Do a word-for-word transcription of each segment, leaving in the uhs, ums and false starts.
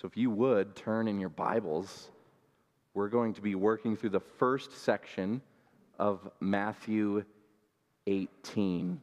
So if you would turn in your Bibles, we're going to be working through the first section of Matthew eighteen.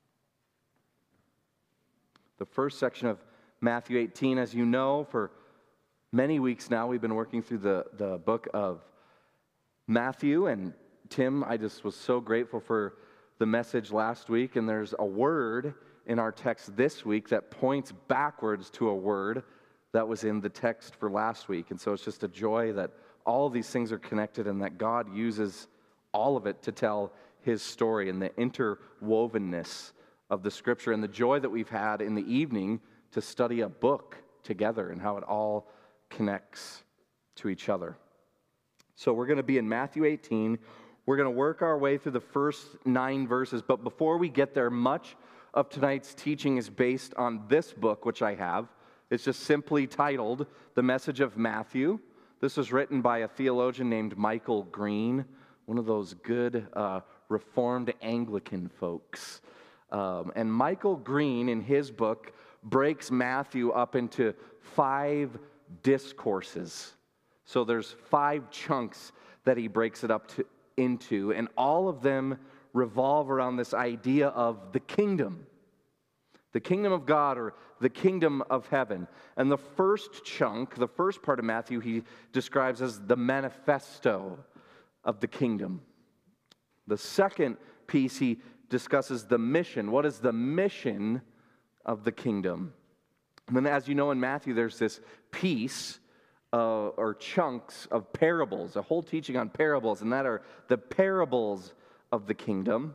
The first section of Matthew eighteen, as you know, for many weeks now, we've been working through the, the book of Matthew. And Tim, I just was so grateful for the message last week. And there's a word in our text this week that points backwards to a word that was in the text for last week. And so it's just a joy that all of these things are connected and that God uses all of it to tell his story and the interwovenness of the scripture and the joy that we've had in the evening to study a book together and how it all connects to each other. So we're going to be in Matthew eighteen. We're going to work our way through the first nine verses, but before we get there, much of tonight's teaching is based on this book, which I have. It's just simply titled The Message of Matthew. This was written by a theologian named Michael Green, one of those good uh, Reformed Anglican folks. Um, and Michael Green, in his book, breaks Matthew up into five discourses. So there's five chunks that he breaks it up to, into, and all of them revolve around this idea of the kingdom. The kingdom of God or the kingdom of heaven. And the first chunk, the first part of Matthew, he describes as the manifesto of the kingdom. The second piece, he discusses the mission. What is the mission of the kingdom? And then, as you know, in Matthew, there's this piece uh, or chunks of parables, a whole teaching on parables, and that are the parables of the kingdom.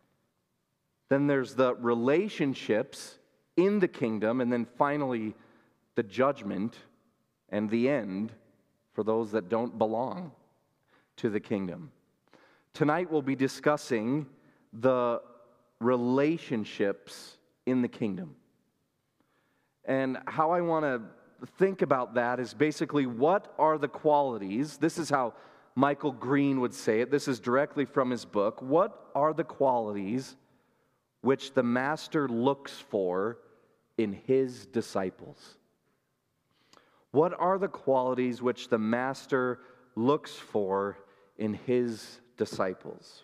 Then there's the relationships in the kingdom, and then finally the judgment and the end for those that don't belong to the kingdom. Tonight we'll be discussing the relationships in the kingdom. And how I want to think about that is basically, what are the qualities? This is how Michael Green would say it. This is directly from his book. What are the qualities which the master looks for in his disciples? What are the qualities which the master looks for in his disciples?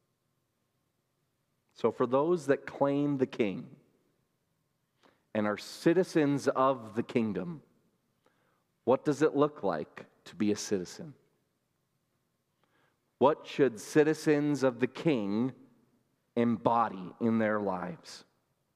So for those that claim the king and are citizens of the kingdom, what does it look like to be a citizen? What should citizens of the king embody in their lives?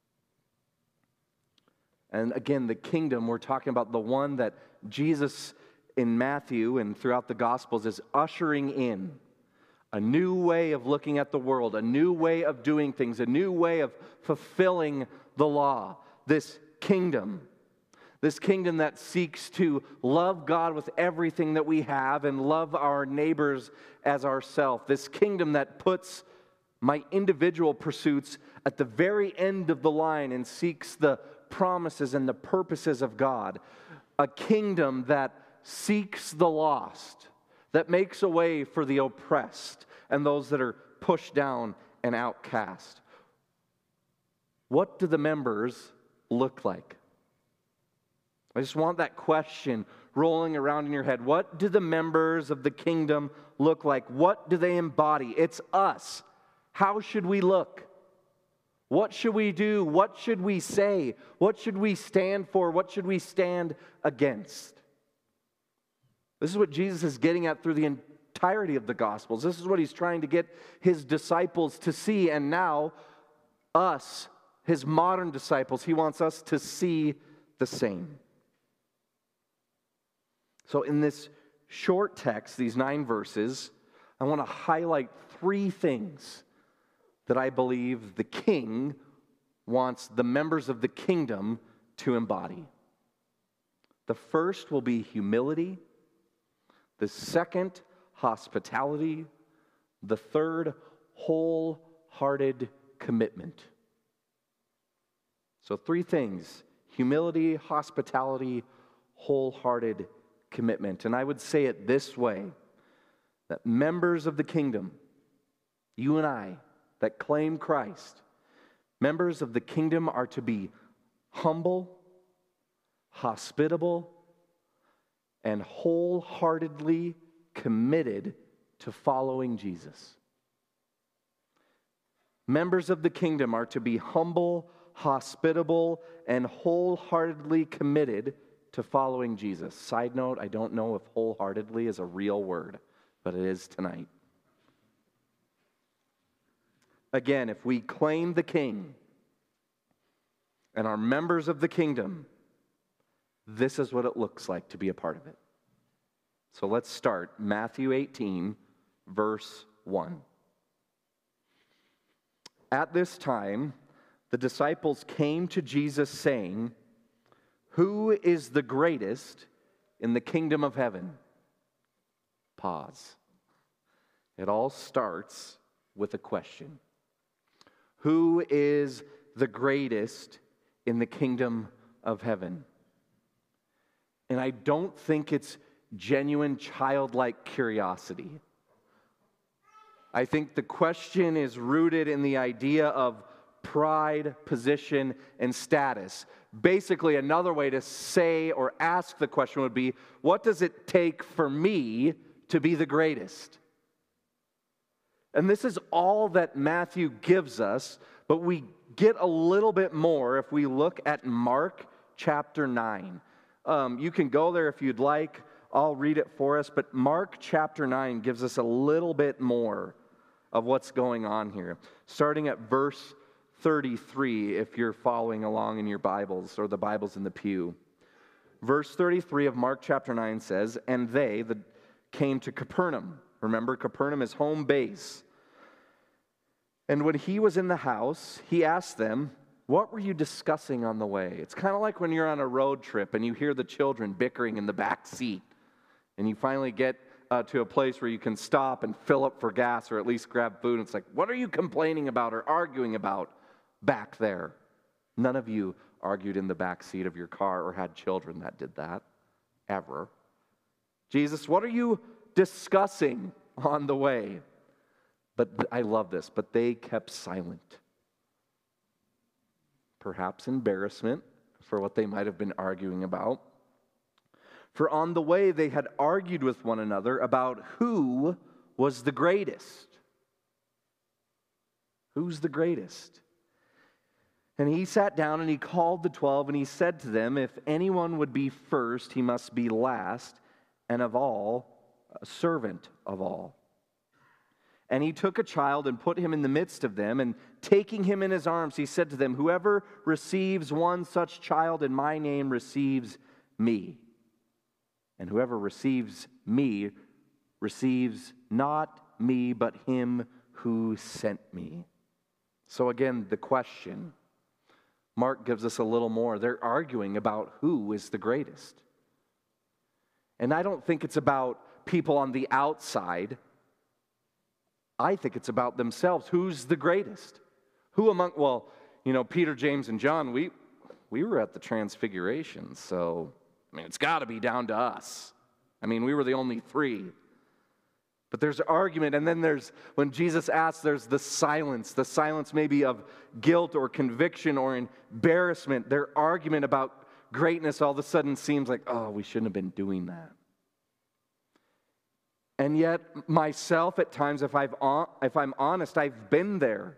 And again, the kingdom, we're talking about the one that Jesus in Matthew and throughout the Gospels is ushering in. A new way of looking at the world, a new way of doing things, a new way of fulfilling the law. This kingdom, this kingdom that seeks to love God with everything that we have and love our neighbors as ourselves. This kingdom that puts my individual pursuits at the very end of the line and seeks the promises and the purposes of God. A kingdom that seeks the lost, that makes a way for the oppressed and those that are pushed down and outcast. What do the members look like? I just want that question rolling around in your head. What do the members of the kingdom look like? What do they embody? It's us. How should we look? What should we do? What should we say? What should we stand for? What should we stand against? This is what Jesus is getting at through the entirety of the Gospels. This is what he's trying to get his disciples to see, and now us, his modern disciples, he wants us to see the same. So in this short text, these nine verses, I want to highlight three things that I believe the king wants the members of the kingdom to embody. The first will be humility. The second, hospitality. The third, wholehearted commitment. So three things: humility, hospitality, wholehearted commitment. And I would say it this way, that members of the kingdom, you and I, that claim Christ, members of the kingdom are to be humble, hospitable, and wholeheartedly committed to following Jesus. Members of the kingdom are to be humble, hospitable, and wholeheartedly committed to following Jesus. Side note, I don't know if wholeheartedly is a real word, but it is tonight. Again, if we claim the King and are members of the kingdom, this is what it looks like to be a part of it. So let's start. Matthew eighteen, verse one. At this time, the disciples came to Jesus saying, "Who is the greatest in the kingdom of heaven?" Pause. It all starts with a question. Who is the greatest in the kingdom of heaven? And I don't think it's genuine childlike curiosity. I think the question is rooted in the idea of pride, position, and status. Basically, another way to say or ask the question would be, what does it take for me to be the greatest? And this is all that Matthew gives us, but we get a little bit more if we look at Mark chapter nine. Um, you can go there if you'd like. I'll read it for us, but Mark chapter nine gives us a little bit more of what's going on here. Starting at verse thirty-three, if you're following along in your Bibles or the Bibles in the pew. Verse thirty-three of Mark chapter nine says, "And they the, came to Capernaum." Remember, Capernaum is home base. "And when he was in the house, he asked them, 'What were you discussing on the way?'" It's kind of like when you're on a road trip and you hear the children bickering in the back seat. And you finally get uh, to a place where you can stop and fill up for gas or at least grab food. And it's like, what are you complaining about or arguing about back there? None of you argued in the back seat of your car or had children that did that, ever. Jesus, what are you discussing on the way? But I love this, but they kept silent. Perhaps embarrassment for what they might have been arguing about. For on the way they had argued with one another about who was the greatest. Who's the greatest? And he sat down and he called the twelve and he said to them, "If anyone would be first, he must be last, and of all, a servant of all." And he took a child and put him in the midst of them, and taking him in his arms, he said to them, "Whoever receives one such child in my name receives me. And whoever receives me receives not me, but him who sent me." So again, the question. Mark gives us a little more. They're arguing about who is the greatest. And I don't think it's about people on the outside. I think it's about themselves. Who's the greatest? Who among, well, you know, Peter, James, and John, we we were at the Transfiguration, so, I mean, it's got to be down to us. I mean, we were the only three. But there's argument, and then there's, when Jesus asks, there's the silence. The silence maybe of guilt or conviction or embarrassment. Their argument about greatness all of a sudden seems like, oh, we shouldn't have been doing that. And yet, myself at times, if, I've, if I'm honest, I've been there.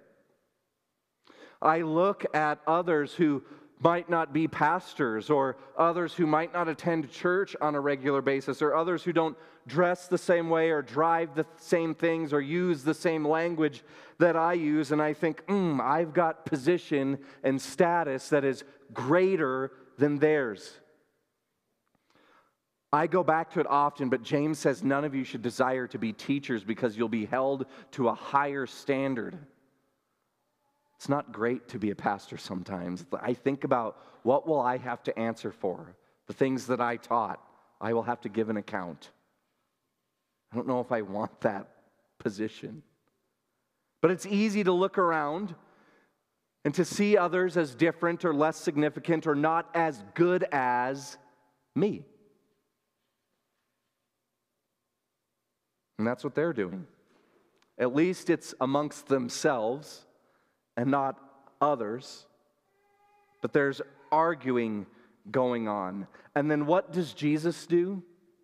I look at others who might not be pastors, or others who might not attend church on a regular basis, or others who don't dress the same way or drive the same things or use the same language that I use, and I think, mm, I've got position and status that is greater than theirs. I go back to it often, but James says none of you should desire to be teachers because you'll be held to a higher standard. It's not great to be a pastor sometimes. I think about, what will I have to answer for? The things that I taught, I will have to give an account. I don't know if I want that position. But it's easy to look around and to see others as different or less significant or not as good as me. And that's what they're doing. At least it's amongst themselves and not others. But there's arguing going on. And then what does Jesus do?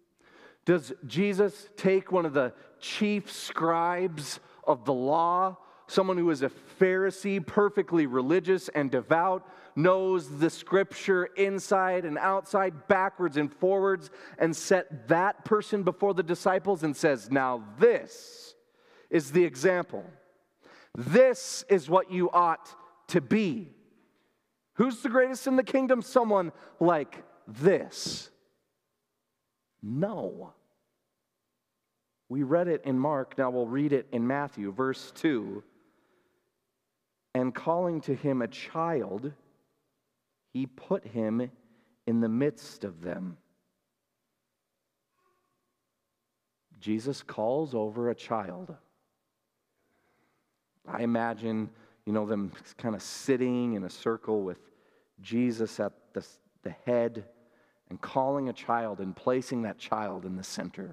Does Jesus take one of the chief scribes of the law, someone who is a Pharisee, perfectly religious and devout, knows the scripture inside and outside, backwards and forwards, and set that person before the disciples and says, now this is the example. This is what you ought to be. Who's the greatest in the kingdom? Someone like this. No. We read it in Mark, now we'll read it in Matthew, verse two. And calling to him a child, he put him in the midst of them. Jesus calls over a child. I imagine, you know, them kind of sitting in a circle with Jesus at the, the head and calling a child and placing that child in the center.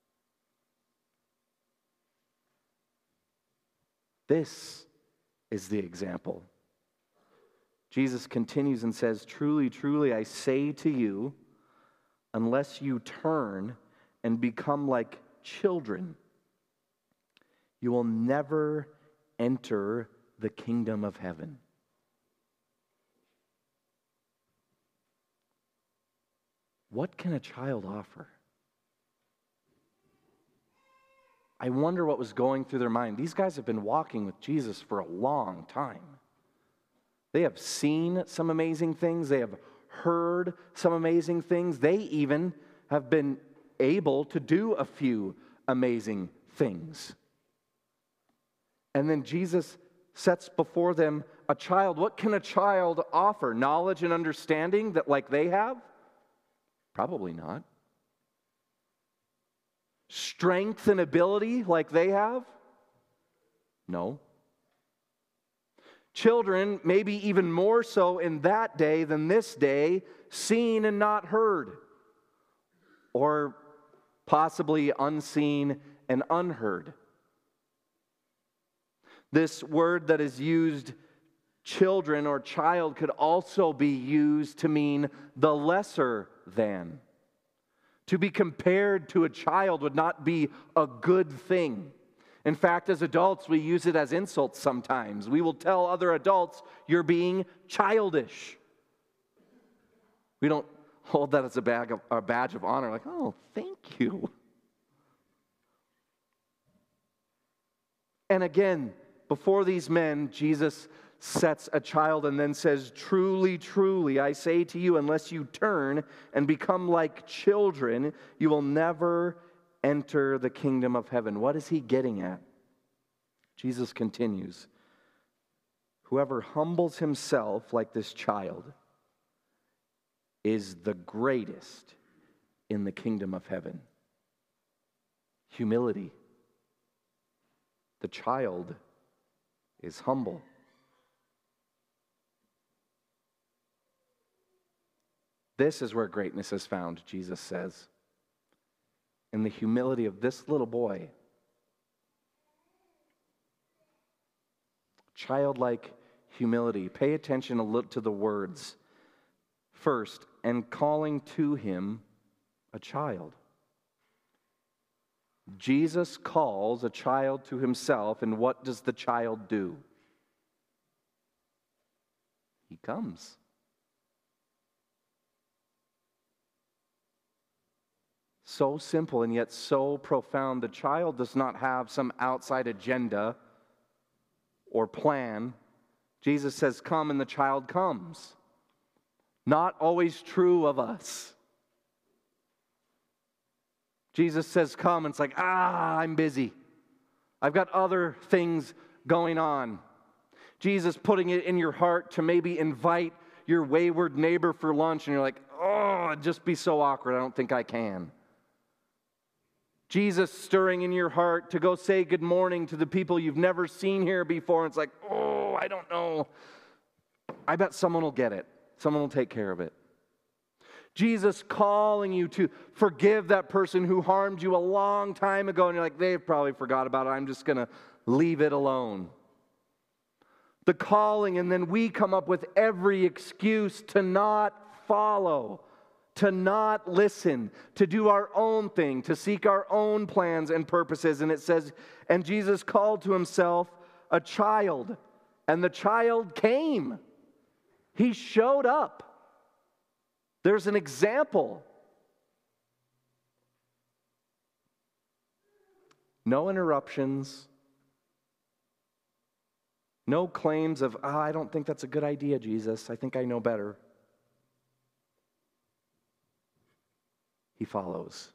This is the example. Jesus continues and says, truly, truly, I say to you, unless you turn and become like children, you will never enter the kingdom of heaven. What can a child offer? I wonder what was going through their mind. These guys have been walking with Jesus for a long time. They have seen some amazing things. They have heard some amazing things. They even have been able to do a few amazing things. And then Jesus sets before them a child. What can a child offer? Knowledge and understanding that like they have? Probably not. Strength and ability like they have? No. Children, maybe even more so in that day than this day, seen and not heard. Or possibly unseen and unheard. This word that is used, children or child, could also be used to mean the lesser than. To be compared to a child would not be a good thing. In fact, as adults, we use it as insults sometimes. We will tell other adults, you're being childish. We don't hold that as a badge of, a badge of honor, like, oh, thank you. And again, before these men, Jesus sets a child and then says, truly, truly, I say to you, unless you turn and become like children, you will never enter the kingdom of heaven. What is he getting at? Jesus continues, whoever humbles himself like this child is the greatest in the kingdom of heaven. Humility. The child is humble. This is where greatness is found, Jesus says, in the humility of this little boy. Childlike humility. Pay attention a little to the words. First, and calling to him a child. Jesus calls a child to himself, and what does the child do? He comes. So simple and yet so profound. The child does not have some outside agenda or plan. Jesus says, come, and the child comes. Not always true of us. Jesus says, come, and it's like, ah, I'm busy. I've got other things going on. Jesus putting it in your heart to maybe invite your wayward neighbor for lunch, and you're like, oh, it'd just be so awkward. I don't think I can. Jesus stirring in your heart to go say good morning to the people you've never seen here before. And it's like, oh, I don't know. I bet someone will get it. Someone will take care of it. Jesus calling you to forgive that person who harmed you a long time ago. And you're like, they've probably forgot about it. I'm just going to leave it alone. The calling, and then we come up with every excuse to not follow, to not listen, to do our own thing, to seek our own plans and purposes. And it says, and Jesus called to himself a child, and the child came. He showed up. There's an example. No interruptions. No claims of, oh, I don't think that's a good idea, Jesus. I think I know better. He follows.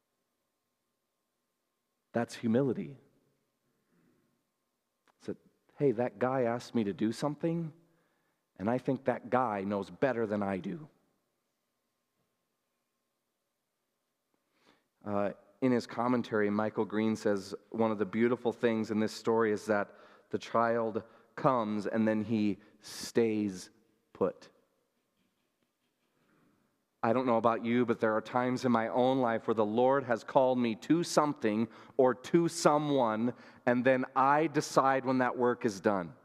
That's humility. It's that, hey, that guy asked me to do something, and I think that guy knows better than I do. Uh, in his commentary, Michael Green says one of the beautiful things in this story is that the child comes and then he stays put. I don't know about you, but there are times in my own life where the Lord has called me to something or to someone, and then I decide when that work is done.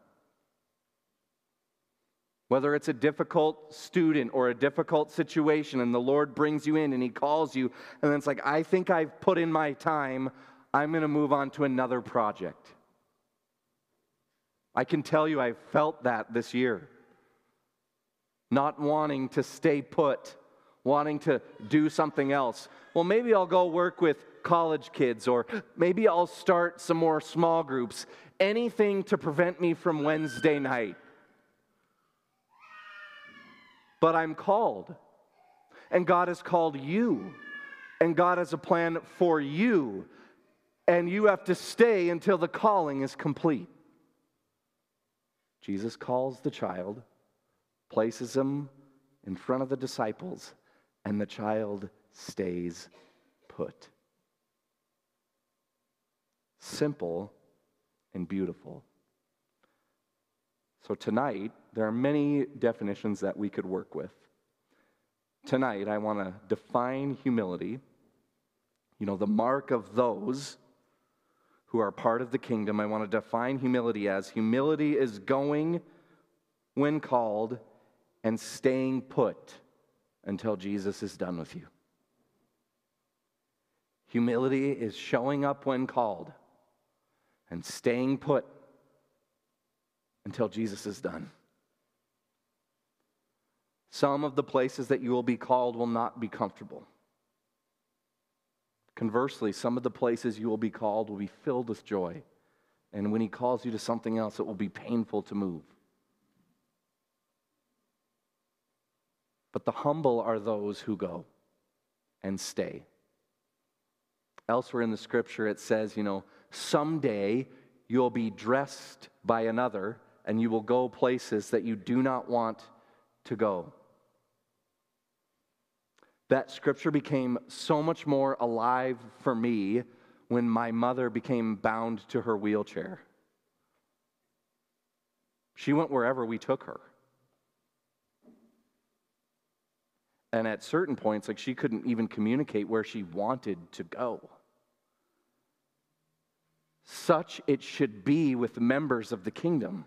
Whether it's a difficult student or a difficult situation, and the Lord brings you in and He calls you, and then it's like, I think I've put in my time, I'm going to move on to another project. I can tell you I've felt that this year. Not wanting to stay put, wanting to do something else. Well, maybe I'll go work with college kids, or maybe I'll start some more small groups. Anything to prevent me from Wednesday night. But I'm called, and God has called you, and God has a plan for you, and you have to stay until the calling is complete. Jesus calls the child, places him in front of the disciples, and the child stays put. Simple and beautiful. So tonight, there are many definitions that we could work with. Tonight, I want to define humility. You know, the mark of those who are part of the kingdom. I want to define humility as humility is going when called and staying put until Jesus is done with you. Humility is showing up when called and staying put until Jesus is done. Some of the places that you will be called will not be comfortable. Conversely, some of the places you will be called will be filled with joy. And when He calls you to something else, it will be painful to move. But the humble are those who go and stay. Elsewhere in the scripture it says, you know, someday you'll be dressed by another and you will go places that you do not want to go. That scripture became so much more alive for me when my mother became bound to her wheelchair. She went wherever we took her. And at certain points, like, she couldn't even communicate where she wanted to go. Such it should be with members of the kingdom.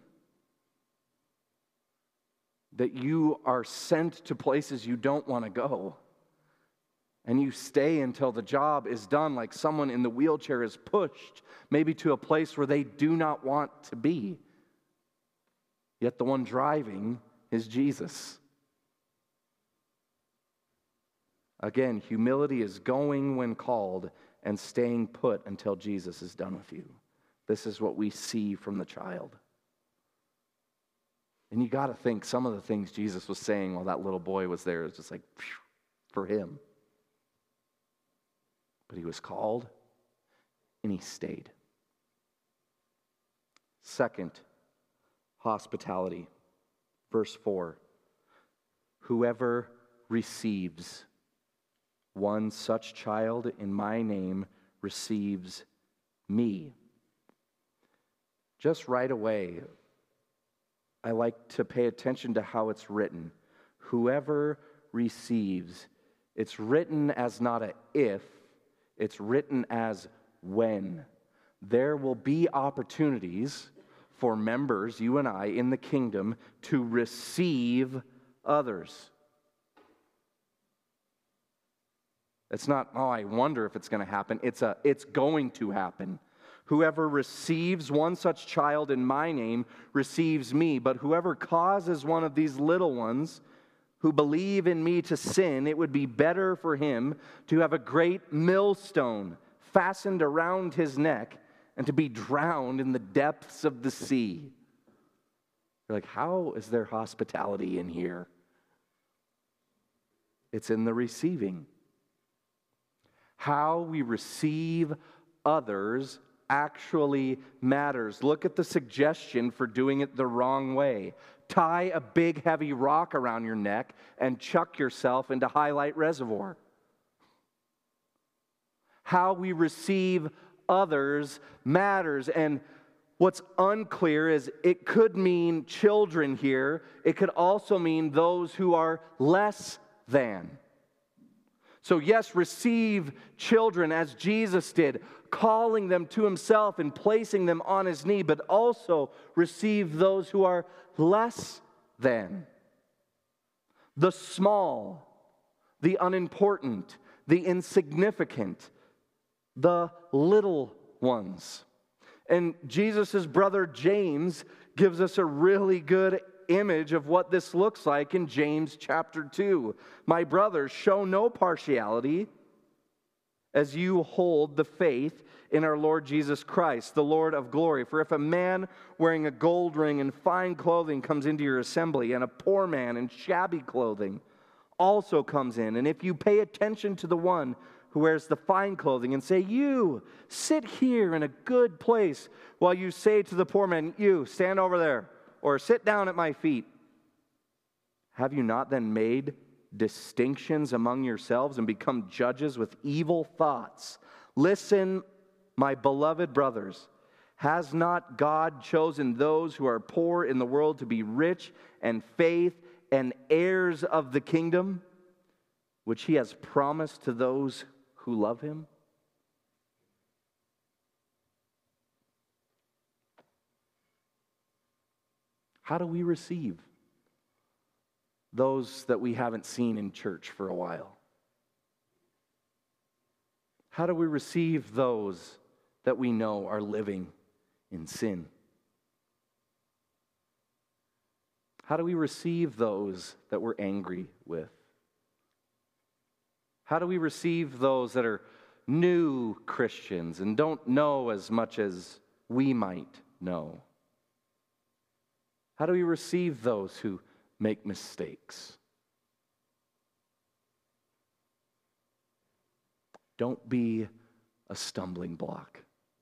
That you are sent to places you don't want to go. And you stay until the job is done, like someone in the wheelchair is pushed, maybe to a place where they do not want to be. Yet the one driving is Jesus. Again, humility is going when called and staying put until Jesus is done with you. This is what we see from the child. And you got to think some of the things Jesus was saying while that little boy was there is just like, phew, for him. But he was called and he stayed. Second, hospitality. Verse four. Whoever receives one such child in my name receives me. Just right away, I like to pay attention to how it's written. Whoever receives. It's written as not a if, it's written as when. There will be opportunities for members, you and I, in the kingdom to receive others. It's not, oh, I wonder if it's going to happen. It's a, it's going to happen. Whoever receives one such child in my name receives me, but whoever causes one of these little ones who believe in me to sin, it would be better for him to have a great millstone fastened around his neck and to be drowned in the depths of the sea. You're like, how is there hospitality in here? It's in the receiving. How we receive others actually matters. Look at the suggestion for doing it the wrong way. Tie a big heavy rock around your neck and chuck yourself into Highlight Reservoir. How we receive others matters. And what's unclear is it could mean children here. It could also mean those who are less than. So yes, receive children as Jesus did, calling them to himself and placing them on his knee, but also receive those who are less than. The small, the unimportant, the insignificant, the little ones. And Jesus' brother James gives us a really good image of what this looks like in James chapter two. My brothers, show no partiality as you hold the faith in our Lord Jesus Christ, the Lord of glory. For if a man wearing a gold ring and fine clothing comes into your assembly, and a poor man in shabby clothing also comes in, and if you pay attention to the one who wears the fine clothing and say, you, sit here in a good place, while you say to the poor man, you, stand over there, or sit down at my feet, have you not then made distinctions among yourselves and become judges with evil thoughts? Listen, my beloved brothers, has not God chosen those who are poor in the world to be rich and faith and heirs of the kingdom, which he has promised to those who love him? How do we receive those that we haven't seen in church for a while? How do we receive those that we know are living in sin? How do we receive those that we're angry with? How do we receive those that are new Christians and don't know as much as we might know? How do we receive those who make mistakes? Don't be a stumbling block.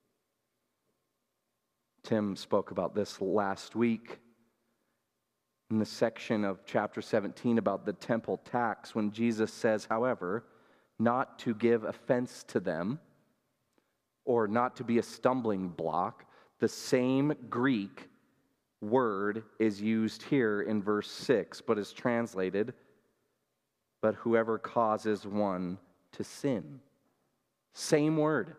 Tim spoke about this last week in the section of chapter seventeen about the temple tax, when Jesus says, however, not to give offense to them or not to be a stumbling block. The same Greek word is used here in verse six, but is translated, but whoever causes one to sin. Same word.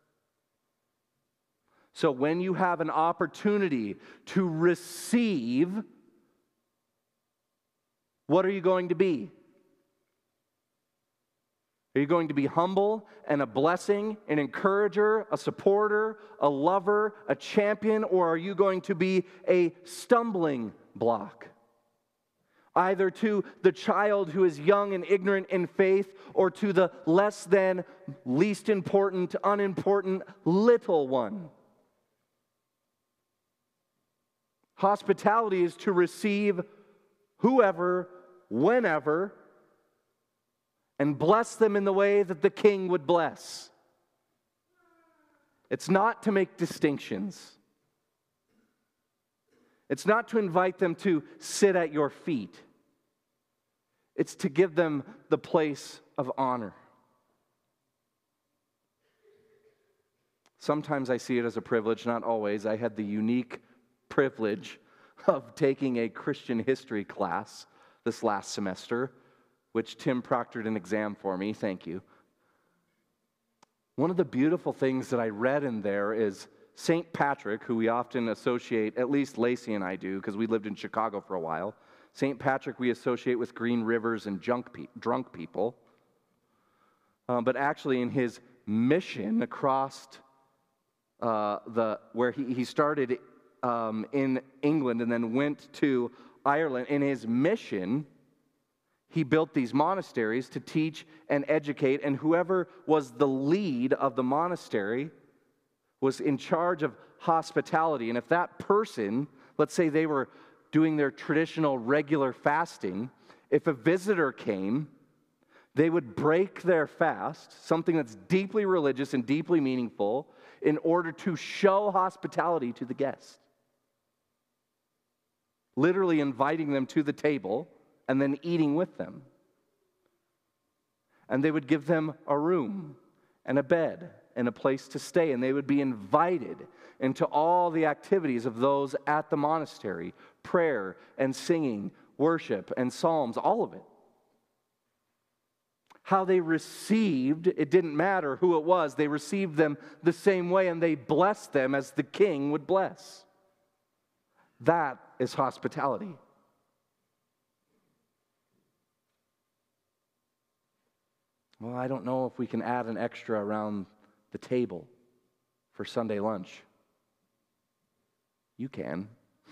So when you have an opportunity to receive, what are you going to be? Are you going to be humble and a blessing, an encourager, a supporter, a lover, a champion, or are you going to be a stumbling block? Either to the child who is young and ignorant in faith, or to the less than, least important, unimportant little one. Hospitality is to receive whoever, whenever, and bless them in the way that the king would bless. It's not to make distinctions. It's not to invite them to sit at your feet. It's to give them the place of honor. Sometimes I see it as a privilege, not always. I had the unique privilege of taking a Christian history class this last semester, which Tim proctored an exam for me. Thank you. One of the beautiful things that I read in there is Saint Patrick, who we often associate, at least Lacey and I do, because we lived in Chicago for a while. Saint Patrick we associate with green rivers and junk pe- drunk people. um, but actually in his mission across uh, the where he, he started um, in England and then went to Ireland. In his mission, he built these monasteries to teach and educate, and whoever was the lead of the monastery was in charge of hospitality. And if that person, let's say they were doing their traditional regular fasting, if a visitor came, they would break their fast, something that's deeply religious and deeply meaningful, in order to show hospitality to the guest. Literally inviting them to the table and then eating with them. And they would give them a room and a bed and a place to stay, and they would be invited into all the activities of those at the monastery, prayer and singing, worship and psalms, all of it. How they received, it didn't matter who it was, they received them the same way, and they blessed them as the king would bless. That is hospitality. Well, I don't know if we can add an extra around the table for Sunday lunch. You can.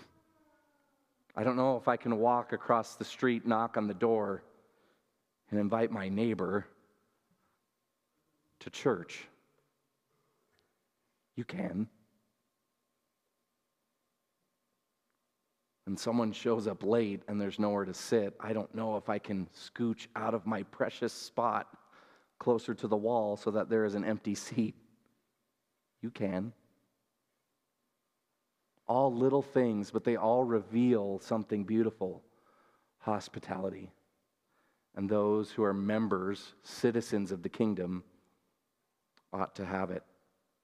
I don't know if I can walk across the street, knock on the door, and invite my neighbor to church. You can. And someone shows up late and there's nowhere to sit. I don't know if I can scooch out of my precious spot closer to the wall so that there is an empty seat. You can. All little things, but they all reveal something beautiful. Hospitality. And those who are members, citizens of the kingdom, ought to have it.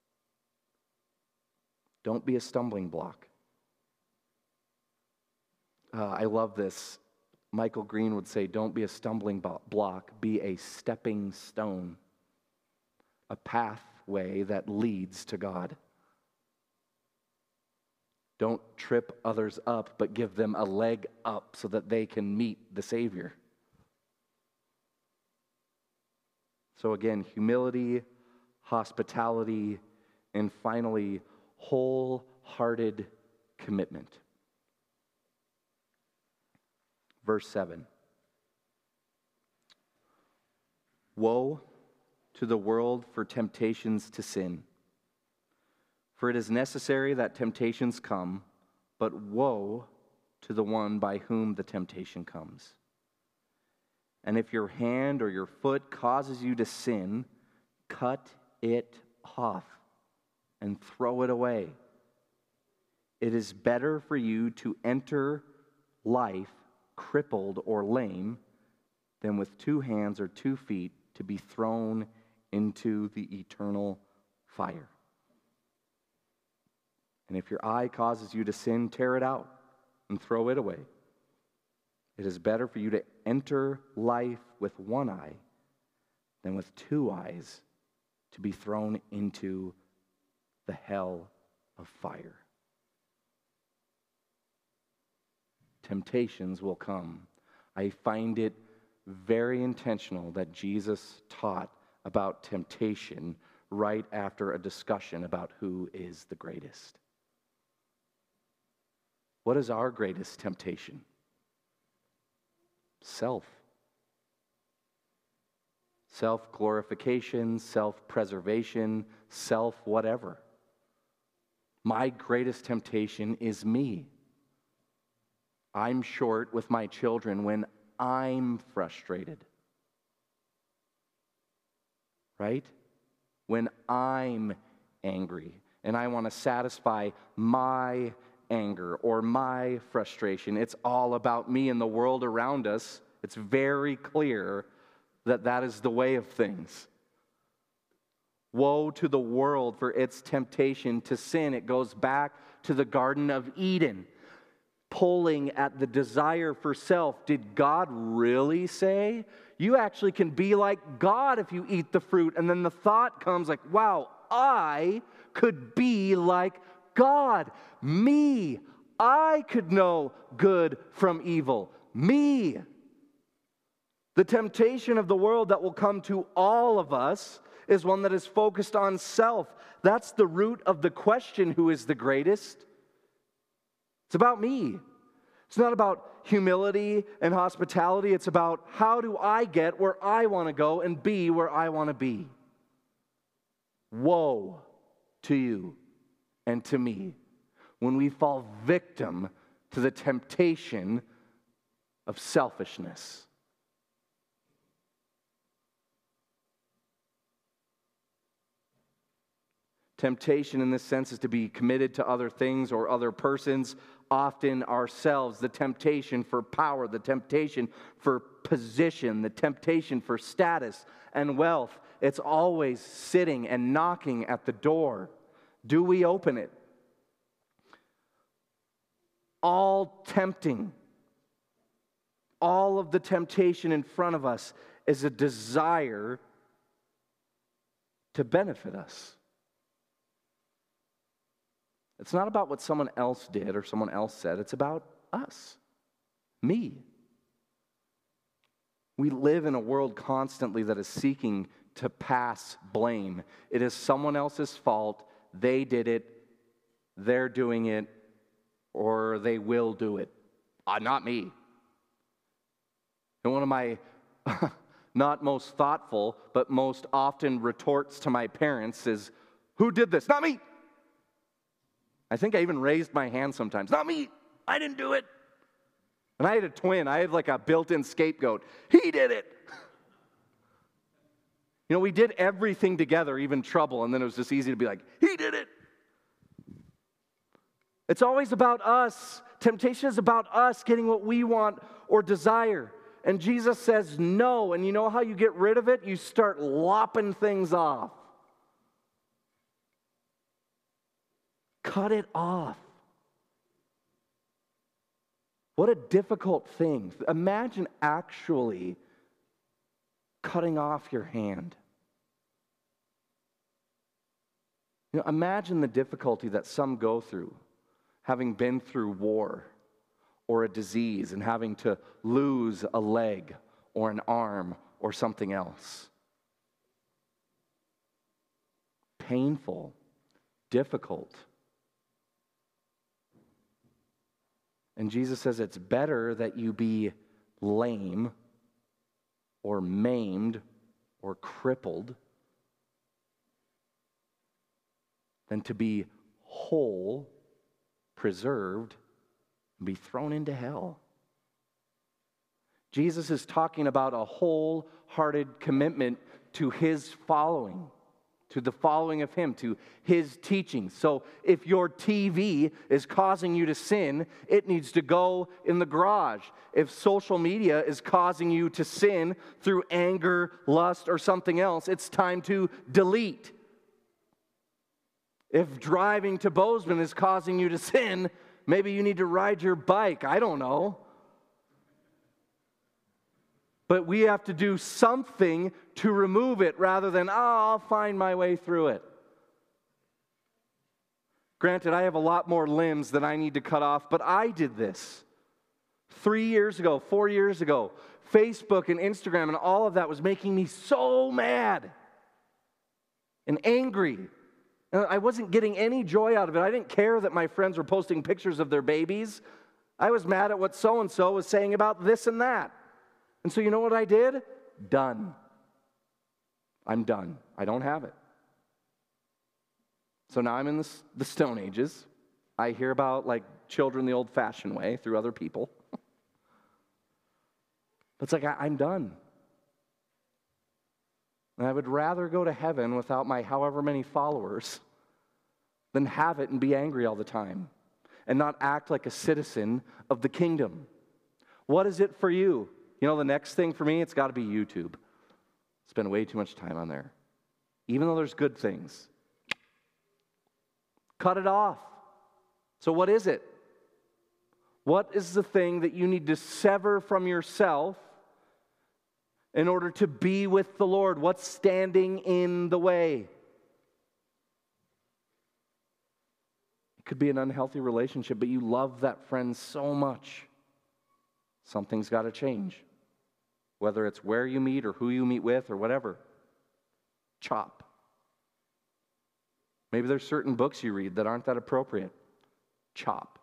Don't be a stumbling block. Uh, I love this. Michael Green would say, don't be a stumbling block, be a stepping stone, a pathway that leads to God. Don't trip others up, but give them a leg up so that they can meet the Savior. So again, humility, hospitality, and finally, wholehearted commitment. Verse seven. Woe to the world for temptations to sin. For it is necessary that temptations come, but woe to the one by whom the temptation comes. And if your hand or your foot causes you to sin, cut it off and throw it away. It is better for you to enter life crippled or lame than with two hands or two feet to be thrown into the eternal fire. And if your eye causes you to sin, tear it out and throw it away. It is better for you to enter life with one eye than with two eyes to be thrown into the hell of fire. Temptations will come. I find it very intentional that Jesus taught about temptation right after a discussion about who is the greatest. What is our greatest temptation? Self. Self-glorification, self-preservation, self-whatever. My greatest temptation is me. I'm short with my children when I'm frustrated. Right? When I'm angry and I want to satisfy my anger or my frustration. It's all about me and the world around us. It's very clear that that is the way of things. Woe to the world for its temptation to sin. It goes back to the Garden of Eden, pulling at the desire for self. Did God really say, you actually can be like God if you eat the fruit? And then the thought comes like, wow, I could be like God. Me. I could know good from evil. Me. The temptation of the world that will come to all of us is one that is focused on self. That's the root of the question, who is the greatest? It's about me. It's not about humility and hospitality. It's about how do I get where I want to go and be where I want to be. Woe to you and to me when we fall victim to the temptation of selfishness. Temptation in this sense is to be committed to other things or other persons, often ourselves. The temptation for power, the temptation for position, the temptation for status and wealth. It's always sitting and knocking at the door. Do we open it? All tempting, all of the temptation in front of us is a desire to benefit us. It's not about what someone else did or someone else said. It's about us, me. We live in a world constantly that is seeking to pass blame. It is someone else's fault. They did it. They're doing it. Or they will do it. Uh, not me. And one of my not most thoughtful, but most often retorts to my parents is, who did this? Not me. I think I even raised my hand sometimes. Not me. I didn't do it. And I had a twin. I had like a built-in scapegoat. He did it. You know, we did everything together, even trouble, and then it was just easy to be like, he did it. It's always about us. Temptation is about us getting what we want or desire. And Jesus says no. And you know how you get rid of it? You start lopping things off. Cut it off. What a difficult thing. Imagine actually cutting off your hand. You know, imagine the difficulty that some go through, having been through war or a disease and having to lose a leg or an arm or something else. Painful, difficult. And Jesus says it's better that you be lame or maimed or crippled than to be whole, preserved, and be thrown into hell. Jesus is talking about a wholehearted commitment to his following, to the following of him, to his teaching. So if your T V is causing you to sin, it needs to go in the garage. If social media is causing you to sin through anger, lust, or something else, it's time to delete. If driving to Bozeman is causing you to sin, maybe you need to ride your bike. I don't know. But we have to do something to remove it rather than, oh, I'll find my way through it. Granted, I have a lot more limbs than I need to cut off, but I did this. Three years ago, four years ago, Facebook and Instagram and all of that was making me so mad and angry. And I wasn't getting any joy out of it. I didn't care that my friends were posting pictures of their babies. I was mad at what so-and-so was saying about this and that. And so you know what I did? Done. I'm done. I don't have it. So now I'm in the, the Stone Ages. I hear about like children the old-fashioned way through other people. But it's like I, I'm done. And I would rather go to heaven without my however many followers than have it and be angry all the time and not act like a citizen of the kingdom. What is it for you? You know, the next thing for me, it's got to be YouTube. Spend way too much time on there. Even though there's good things. Cut it off. So what is it? What is the thing that you need to sever from yourself in order to be with the Lord? What's standing in the way? It could be an unhealthy relationship, but you love that friend so much. Something's got to change. whether it's where you meet or who you meet with or whatever. Chop. Maybe there's certain books you read that aren't that appropriate. Chop.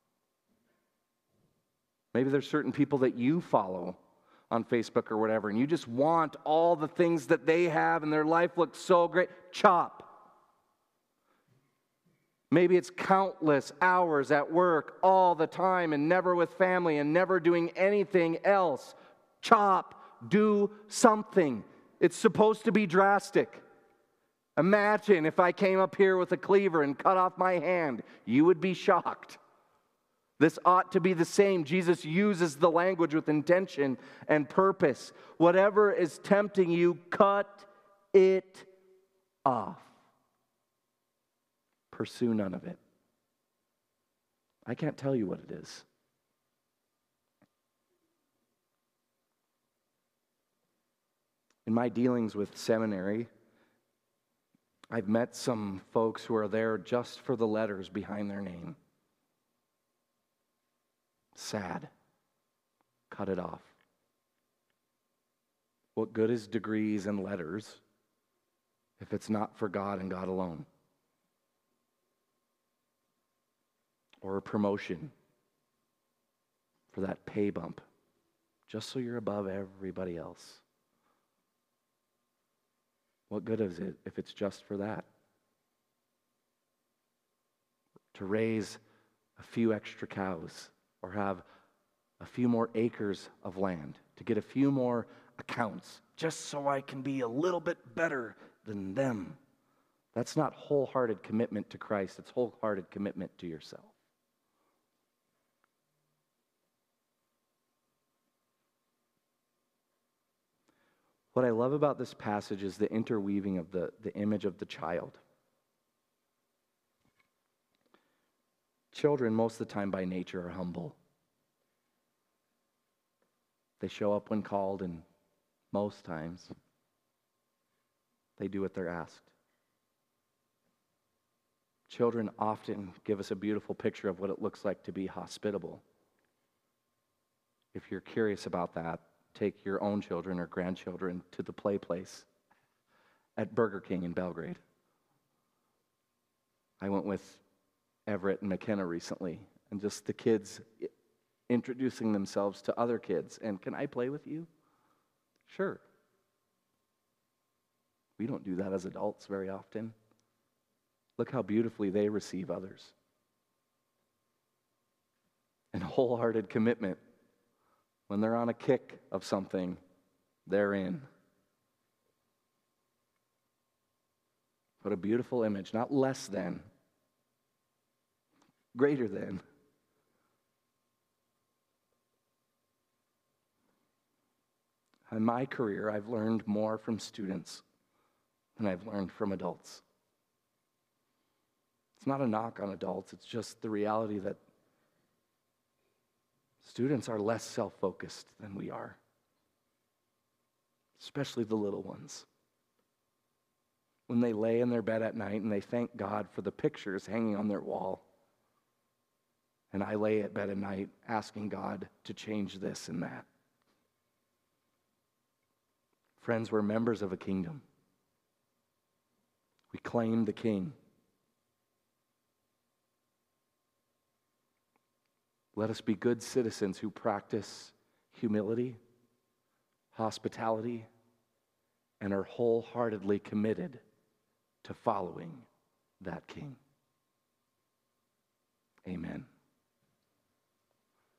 Maybe there's certain people that you follow on Facebook or whatever, and you just want all the things that they have and their life looks so great. Chop. Maybe it's countless hours at work all the time and never with family and never doing anything else. Chop. Do something. It's supposed to be drastic. Imagine if I came up here with a cleaver and cut off my hand. You would be shocked. This ought to be the same. Jesus uses the language with intention and purpose. Whatever is tempting you, cut it off. Pursue none of it. I can't tell you what it is. In my dealings with seminary, I've met some folks who are there just for the letters behind their name. Sad. Cut it off. What good is degrees and letters if it's not for God and God alone? Or a promotion for that pay bump, just so you're above everybody else. What good is it if it's just for that? To raise a few extra cows or have a few more acres of land, to get a few more accounts, just so I can be a little bit better than them. That's not wholehearted commitment to Christ. It's wholehearted commitment to yourself. What I love about this passage is the interweaving of the, the image of the child. Children, most of the time by nature, are humble. They show up when called, and most times they do what they're asked. Children often give us a beautiful picture of what it looks like to be hospitable. If you're curious about that, take your own children or grandchildren to the play place at Burger King in Belgrade. I went with Everett and McKenna recently, and just the kids introducing themselves to other kids. And can I play with you? Sure. We don't do that as adults very often. Look how beautifully they receive others. And wholehearted commitment. When they're on a kick of something, they're in. What a beautiful image. Not less than. Greater than. In my career, I've learned more from students than I've learned from adults. It's not a knock on adults. It's just the reality that students are less self-focused than we are, especially the little ones. When they lay in their bed at night and they thank God for the pictures hanging on their wall, and I lay at bed at night asking God to change this and that. Friends, we're members of a kingdom. We claim the King. Let us be good citizens who practice humility, hospitality, and are wholeheartedly committed to following that King. Amen.